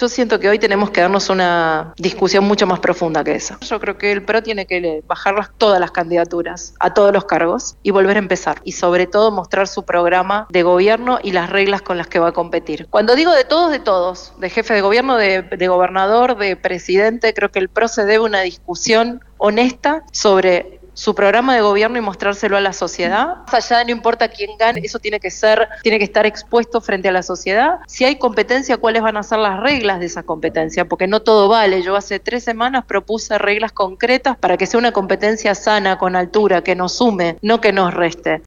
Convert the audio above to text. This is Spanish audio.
Yo siento que hoy tenemos que darnos una discusión mucho más profunda que esa. Yo creo que el PRO tiene que bajar todas las candidaturas a todos los cargos y volver a empezar. Y sobre todo mostrar su programa de gobierno y las reglas con las que va a competir. Cuando digo de todos, de jefe de gobierno, de gobernador, de presidente, creo que el PRO se debe una discusión honesta sobre su programa de gobierno y mostrárselo a la sociedad. Más allá de no importa quién gane, eso tiene que estar expuesto frente a la sociedad. Si hay competencia, ¿cuáles van a ser las reglas de esa competencia? Porque no todo vale. Yo hace 3 semanas propuse reglas concretas para que sea una competencia sana, con altura, que nos sume, no que nos reste.